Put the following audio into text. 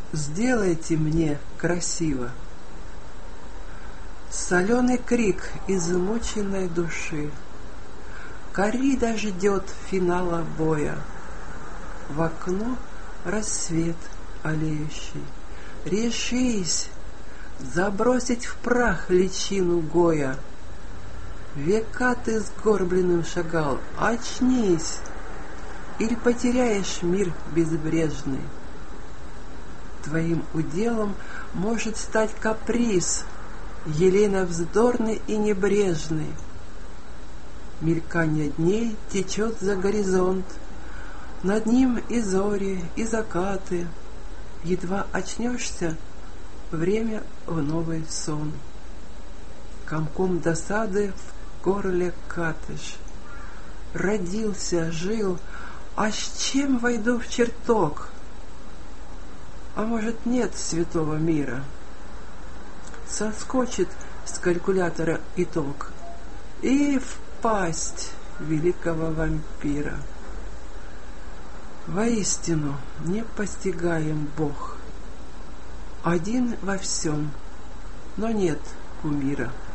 сделайте мне красиво. Соленый крик измученной души. Коррида ждет финала боя. В окно рассвет алеющий. Решись забросить в прах личину Гоя. Века ты сгорбленным шагал, очнись, или потеряешь мир безбрежный. Твоим уделом может стать каприз, Елена вздорный и небрежный. Мельканье дней течет за горизонт, над ним и зори, и закаты. Едва очнешься, время в новый сон. Комком досады в горле катыш. Родился, жил, а с чем войду в чертог? А может, нет святого мира? Соскочит с калькулятора итог и в пасть великого вампира. Воистину не постигаем Бог, один во всем, но нет кумира.